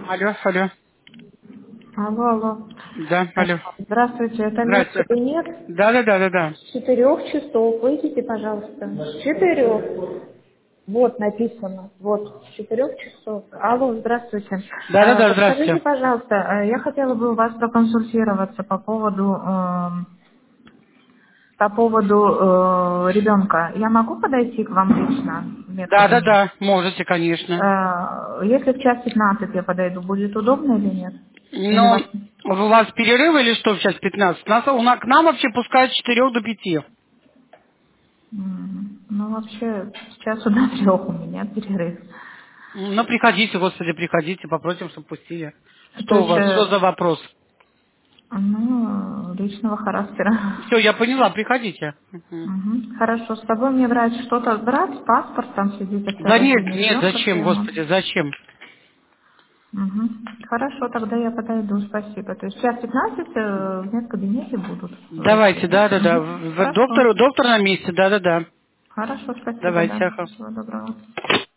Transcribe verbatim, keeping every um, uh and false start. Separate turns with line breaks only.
Алло, алло.
Алло, алло.
Да,
А,
алло.
Здравствуйте, это
Здравствуйте.
медкабинет.
Да, да, да, да, да.
С четырех часов. Выйдите, пожалуйста. С четырех. Вот написано. Вот, с четырех часов. Алло, здравствуйте.
Да, да,
А,
да,
Подскажите,
здравствуйте.
пожалуйста, а, я хотела бы у вас проконсультироваться по поводу эм, по поводу э, ребенка. Я могу подойти к вам лично в
Да, да,
медкабинет?
да, можете, конечно.
Э, Если в час пятнадцать я подойду, будет удобно или нет? Или
Но
вас...
у вас перерыв или что в час пятнадцать? Нас, у нас, к нам вообще пускают с четырех до пяти.
М, Ну, вообще, с часу до трех у меня перерыв.
Ну, приходите, господи, приходите, попросим, чтобы пустили.
То
Что у
есть,
вас, что
э,
за вопрос?
ну, личного характера.
Все, я поняла, приходите. Мгм.
Мгм. Хорошо, с собой мне брать что-то брать, паспорт, там свидетельство о
Да нет,
рождении
нет,
ребенка, что
зачем,
я могу.
господи, зачем?
Мгм. Хорошо, тогда я подойду, спасибо. То есть в час пятнадцать э, в медкабинете будут врачи,
Давайте,
да?
да, да, да.
Мгм.
В- в-
Хорошо.
Доктор, доктор на месте, да, да, да.
Хорошо, спасибо,
Давайте,
да.
ага.
Всего доброго.